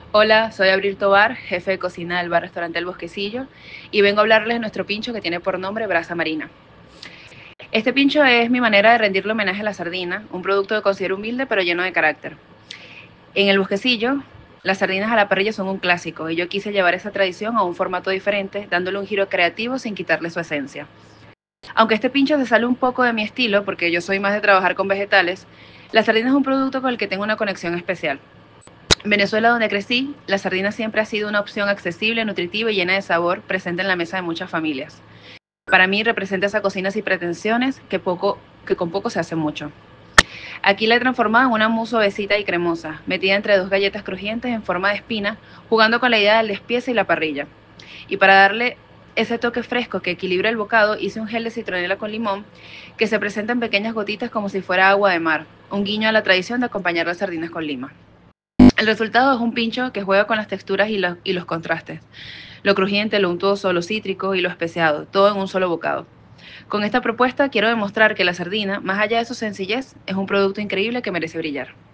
Hola, soy Abril Tobar, jefe de cocina del bar-restaurante El Bosquecillo, y vengo a hablarles de nuestro pincho que tiene por nombre Brasa Marina. Este pincho es mi manera de rendirle homenaje a la sardina, un producto que considero humilde pero lleno de carácter. En El Bosquecillo, las sardinas a la parrilla son un clásico y yo quise llevar esa tradición a un formato diferente, dándole un giro creativo sin quitarle su esencia. Aunque este pincho se sale un poco de mi estilo, porque yo soy más de trabajar con vegetales, la sardina es un producto con el que tengo una conexión especial. En Venezuela, donde crecí, la sardina siempre ha sido una opción accesible, nutritiva y llena de sabor, presente en la mesa de muchas familias. Para mí representa esa cocina sin pretensiones que con poco se hace mucho. Aquí la he transformado en una mousse suavecita y cremosa, metida entre dos galletas crujientes en forma de espina, jugando con la idea del despiece y la parrilla. Y para darle ese toque fresco que equilibra el bocado, hice un gel de citronela con limón que se presenta en pequeñas gotitas como si fuera agua de mar, un guiño a la tradición de acompañar las sardinas con lima. El resultado es un pincho que juega con las texturas y los contrastes, lo crujiente, lo untuoso, lo cítrico y lo especiado, todo en un solo bocado. Con esta propuesta quiero demostrar que la sardina, más allá de su sencillez, es un producto increíble que merece brillar.